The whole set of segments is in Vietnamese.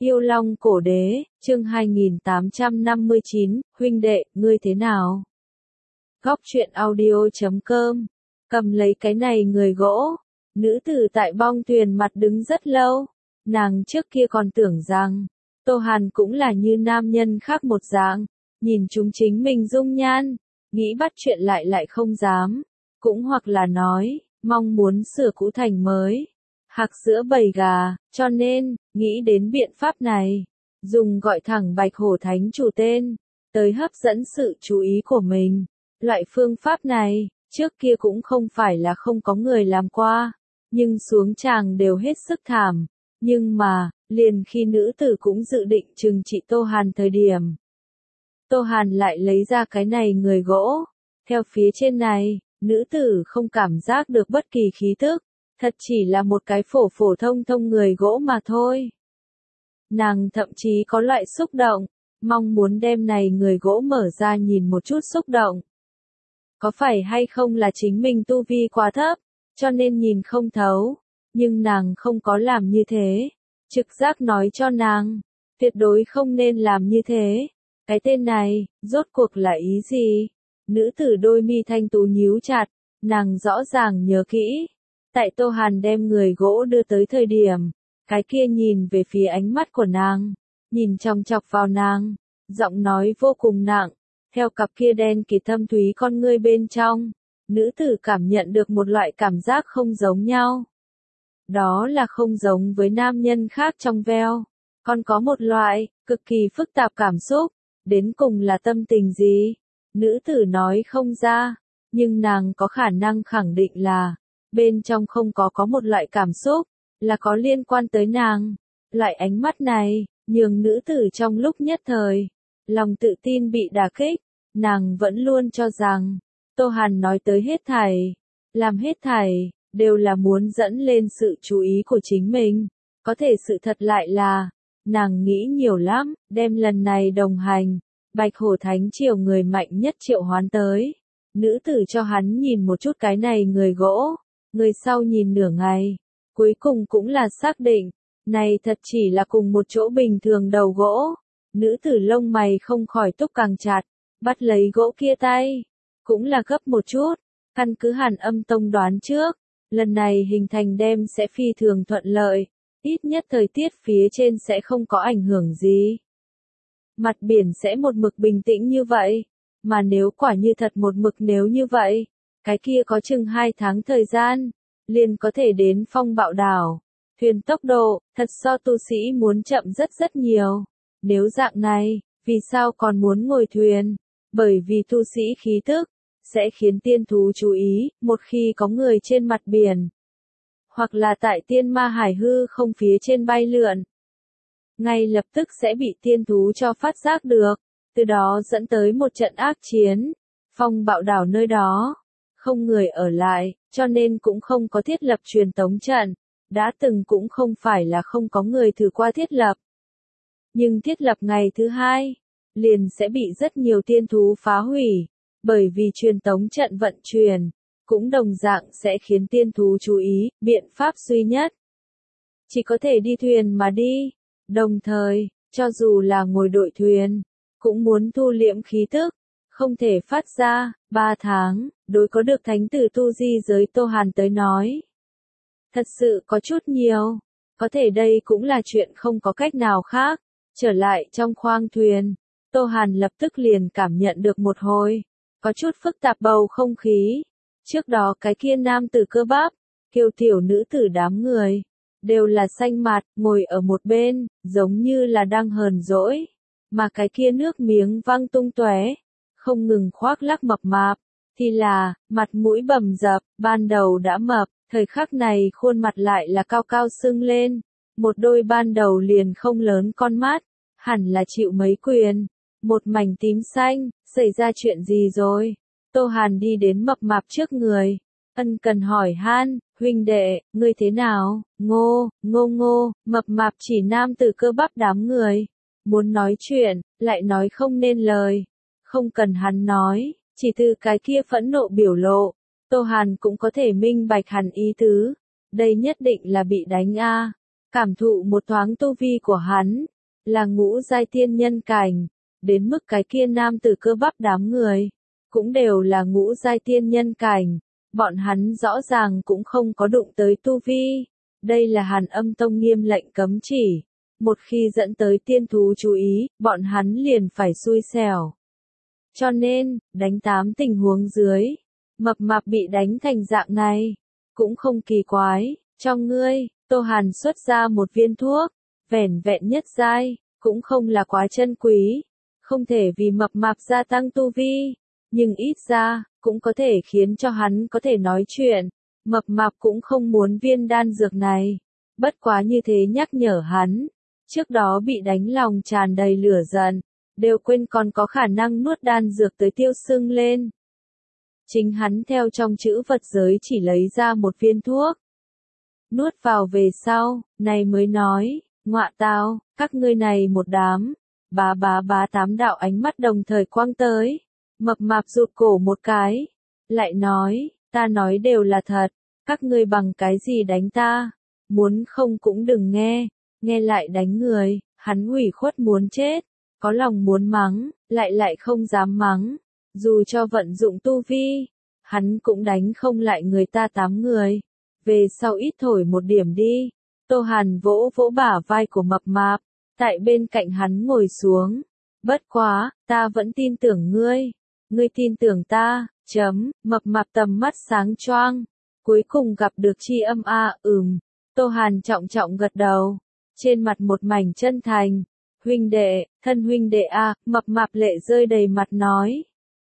Yêu Long Cổ Đế, chương 2859, huynh đệ, ngươi thế nào? Góc truyện audio.com, cầm lấy cái này người gỗ, nữ tử tại bong thuyền mặt đứng rất lâu, nàng trước kia còn tưởng rằng, Tô Hàn cũng là như nam nhân khác một dạng, nhìn chúng chính mình dung nhan, nghĩ bắt chuyện lại không dám, cũng hoặc là nói, mong muốn sửa cũ thành mới. Hạc giữa bầy gà, cho nên, nghĩ đến biện pháp này, dùng gọi thẳng Bạch Hổ Thánh chủ tên, tới hấp dẫn sự chú ý của mình. Loại phương pháp này, trước kia cũng không phải là không có người làm qua, nhưng xuống tràng đều hết sức thảm. Nhưng mà, liền khi nữ tử cũng dự định trừng trị Tô Hàn thời điểm. Tô Hàn lại lấy ra cái này người gỗ, theo phía trên này, nữ tử không cảm giác được bất kỳ khí tức. Thật chỉ là một cái phổ thông người gỗ mà thôi. Nàng thậm chí có loại xúc động, mong muốn đem này người gỗ mở ra nhìn một chút xúc động. Có phải hay không là chính mình tu vi quá thấp, cho nên nhìn không thấu, nhưng nàng không có làm như thế. Trực giác nói cho nàng, tuyệt đối không nên làm như thế. Cái tên này, rốt cuộc là ý gì? Nữ tử đôi mi thanh tú nhíu chặt, nàng rõ ràng nhớ kỹ. Tại Tô Hàn đem người gỗ đưa tới thời điểm, cái kia nhìn về phía ánh mắt của nàng, nhìn chòng chọc vào nàng, giọng nói vô cùng nặng, theo cặp kia đen kỳ thâm thúy con ngươi bên trong, nữ tử cảm nhận được một loại cảm giác không giống nhau. Đó là không giống với nam nhân khác trong veo, còn có một loại, cực kỳ phức tạp cảm xúc, đến cùng là tâm tình gì? Nữ tử nói không ra, nhưng nàng có khả năng khẳng định là, bên trong không có một loại cảm xúc, là có liên quan tới nàng. Loại ánh mắt này, nhường nữ tử trong lúc nhất thời, lòng tự tin bị đả kích, nàng vẫn luôn cho rằng, Tô Hàn nói tới hết thảy, làm hết thảy, đều là muốn dẫn lên sự chú ý của chính mình. Có thể sự thật lại là, nàng nghĩ nhiều lắm, đem lần này đồng hành, Bạch Hổ Thánh triều người mạnh nhất triệu hoán tới. Nữ tử cho hắn nhìn một chút cái này người gỗ. Người sau nhìn nửa ngày, cuối cùng cũng là xác định, này thật chỉ là cùng một chỗ bình thường đầu gỗ. Nữ tử lông mày không khỏi túc càng chặt, bắt lấy gỗ kia tay, cũng là gấp một chút, căn cứ Hàn Âm Tông đoán trước, lần này hình thành đêm sẽ phi thường thuận lợi, ít nhất thời tiết phía trên sẽ không có ảnh hưởng gì. Mặt biển sẽ một mực bình tĩnh như vậy, mà nếu quả như thật một mực nếu như vậy, cái kia có chừng 2 tháng thời gian, liền có thể đến Phong Bạo Đảo. Thuyền tốc độ, thật so tu sĩ muốn chậm rất nhiều. Nếu dạng này, vì sao còn muốn ngồi thuyền? Bởi vì tu sĩ khí tức, sẽ khiến tiên thú chú ý, một khi có người trên mặt biển. Hoặc là tại tiên ma hải hư không phía trên bay lượn. Ngay lập tức sẽ bị tiên thú cho phát giác được, từ đó dẫn tới một trận ác chiến. Phong Bạo Đảo nơi đó không người ở lại, cho nên cũng không có thiết lập truyền tống trận, đã từng cũng không phải là không có người thử qua thiết lập. Nhưng thiết lập ngày thứ 2, liền sẽ bị rất nhiều tiên thú phá hủy, bởi vì truyền tống trận vận chuyển, cũng đồng dạng sẽ khiến tiên thú chú ý, biện pháp duy nhất. Chỉ có thể đi thuyền mà đi, đồng thời, cho dù là ngồi đội thuyền, cũng muốn thu liễm khí tức. Không thể phát ra, 3 tháng, đối có được thánh tử tu di giới Tô Hàn tới nói. Thật sự có chút nhiều, có thể đây cũng là chuyện không có cách nào khác. Trở lại trong khoang thuyền, Tô Hàn lập tức liền cảm nhận được một hồi, có chút phức tạp bầu không khí. Trước đó cái kia nam tử cơ bắp, kiều tiểu nữ tử đám người, đều là xanh mặt, ngồi ở một bên, giống như là đang hờn dỗi, mà cái kia nước miếng văng tung tóe. Không ngừng khoác lác mập mạp, thì là, mặt mũi bầm dập, ban đầu đã mập, thời khắc này khuôn mặt lại là cao cao sưng lên, một đôi ban đầu liền không lớn con mắt, hẳn là chịu mấy quyền, một mảnh tím xanh, xảy ra chuyện gì rồi? Tô Hàn đi đến mập mạp trước người, ân cần hỏi han, huynh đệ, ngươi thế nào? Ngô, mập mạp chỉ nam tử cơ bắp đám người, muốn nói chuyện, lại nói không nên lời. Không cần hắn nói, chỉ từ cái kia phẫn nộ biểu lộ, Tô Hàn cũng có thể minh bạch hẳn ý tứ. Đây nhất định là bị đánh a. cảm thụ một thoáng tu vi của hắn, là ngũ giai tiên nhân cảnh, đến mức cái kia nam tử cơ bắp đám người, cũng đều là ngũ giai tiên nhân cảnh, bọn hắn rõ ràng cũng không có đụng tới tu vi, đây là Hàn Âm Tông nghiêm lệnh cấm chỉ, một khi dẫn tới tiên thú chú ý, bọn hắn liền phải xui xẻo. Cho nên, đánh 8 tình huống dưới, mập mạp bị đánh thành dạng này, cũng không kỳ quái, cho ngươi, Tô Hàn xuất ra một viên thuốc, vẻn vẹn nhất giai, cũng không là quá chân quý, không thể vì mập mạp gia tăng tu vi, nhưng ít ra, cũng có thể khiến cho hắn có thể nói chuyện, mập mạp cũng không muốn viên đan dược này, bất quá như thế nhắc nhở hắn, trước đó bị đánh lòng tràn đầy lửa giận, đều quên còn có khả năng nuốt đan dược tới tiêu sưng lên. Chính hắn theo trong chữ vật giới chỉ lấy ra một viên thuốc. Nuốt vào về sau, này mới nói, ngọa tao, các ngươi này một đám, bá 8 đạo ánh mắt đồng thời quang tới, mập mạp rụt cổ một cái, lại nói, ta nói đều là thật, các ngươi bằng cái gì đánh ta, muốn không cũng đừng nghe, nghe lại đánh người, hắn ủy khuất muốn chết, có lòng muốn mắng, lại không dám mắng, dù cho vận dụng tu vi, hắn cũng đánh không lại người ta 8 người, về sau ít thổi một điểm đi, Tô Hàn vỗ vỗ bả vai của mập mạp, tại bên cạnh hắn ngồi xuống, bất quá, ta vẫn tin tưởng ngươi tin tưởng ta, mập mạp tầm mắt sáng choang, cuối cùng gặp được tri âm Tô Hàn trọng trọng gật đầu, trên mặt một mảnh chân thành, huynh đệ, thân huynh đệ mập mạp lệ rơi đầy mặt nói.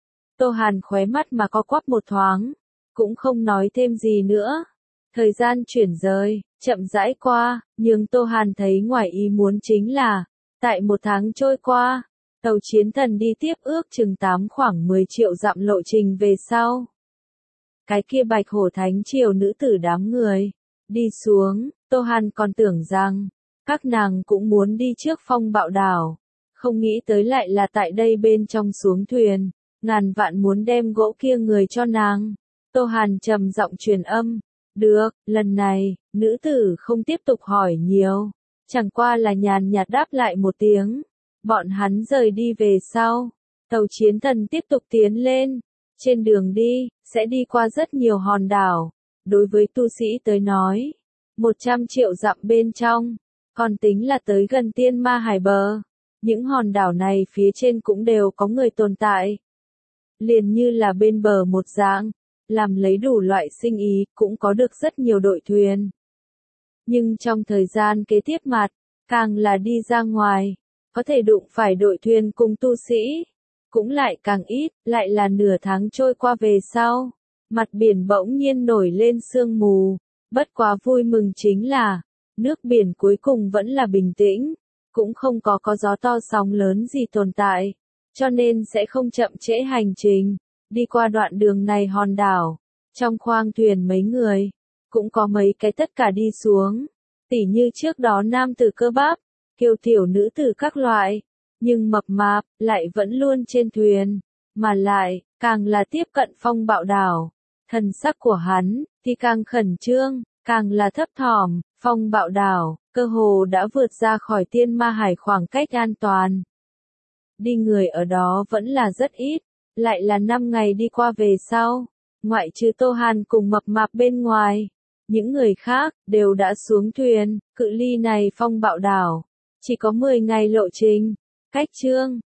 Tô Hàn khóe mắt mà co quắp một thoáng, cũng không nói thêm gì nữa. Thời gian chuyển rời, chậm rãi qua, nhưng Tô Hàn thấy ngoài ý muốn chính là, tại một tháng trôi qua, tàu chiến thần đi tiếp ước chừng khoảng 10 triệu dặm lộ trình về sau. Cái kia Bạch Hổ Thánh Triều nữ tử đám người, đi xuống, Tô Hàn còn tưởng rằng, các nàng cũng muốn đi trước Phong Bạo Đảo, không nghĩ tới lại là tại đây bên trong xuống thuyền, ngàn vạn muốn đem gỗ kia người cho nàng. Tô Hàn trầm giọng truyền âm, được, lần này, nữ tử không tiếp tục hỏi nhiều, chẳng qua là nhàn nhạt đáp lại một tiếng. Bọn hắn rời đi về sau, tàu chiến thần tiếp tục tiến lên, trên đường đi, sẽ đi qua rất nhiều hòn đảo, đối với tu sĩ tới nói, 100 triệu dặm bên trong, còn tính là tới gần Tiên Ma Hải bờ, những hòn đảo này phía trên cũng đều có người tồn tại. Liền như là bên bờ một dạng, làm lấy đủ loại sinh ý, cũng có được rất nhiều đội thuyền. Nhưng trong thời gian kế tiếp mặt, càng là đi ra ngoài, có thể đụng phải đội thuyền cùng tu sĩ, cũng lại càng ít, lại là nửa tháng trôi qua về sau, mặt biển bỗng nhiên nổi lên sương mù, bất quá vui mừng chính là, nước biển cuối cùng vẫn là bình tĩnh, cũng không có gió to sóng lớn gì tồn tại, cho nên sẽ không chậm trễ hành trình, đi qua đoạn đường này hòn đảo, trong khoang thuyền mấy người, cũng có mấy cái tất cả đi xuống, tỉ như trước đó nam tử cơ bắp, kiều tiểu nữ tử các loại, nhưng mập mạp, lại vẫn luôn trên thuyền, mà lại, càng là tiếp cận Phong Bạo Đảo, thần sắc của hắn, thì càng khẩn trương, càng là thấp thỏm, Phong Bạo Đảo, cơ hồ đã vượt ra khỏi Tiên Ma Hải khoảng cách an toàn. Đi người ở đó vẫn là rất ít, lại là 5 ngày đi qua về sau, ngoại trừ Tô Hàn cùng mập mạp bên ngoài, những người khác, đều đã xuống thuyền, cự ly này Phong Bạo Đảo, chỉ có 10 ngày lộ trình, cách chương